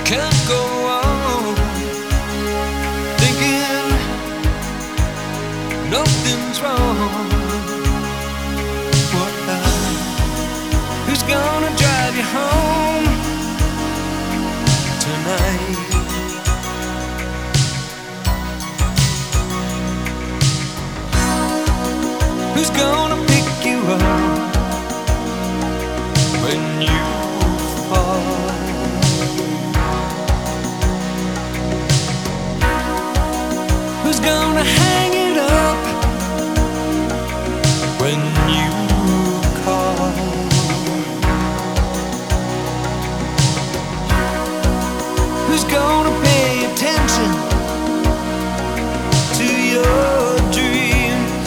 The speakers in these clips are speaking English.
can't go on thinking nothing's wrong. Who's gonna drive you home tonight? Who's gonna pick you up when you fall? Who's gonna hang it up when you call? Who's gonna pay attention to your dreams?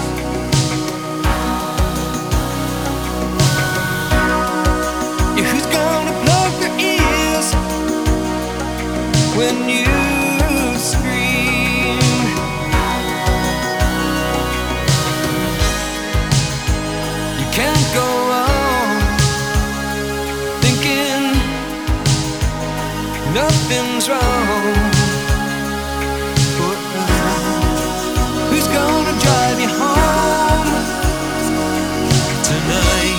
Yeah, who's gonna plug their ears when you scream? You can't go on thinking nothing's wrong. Who's gonna drive you home tonight?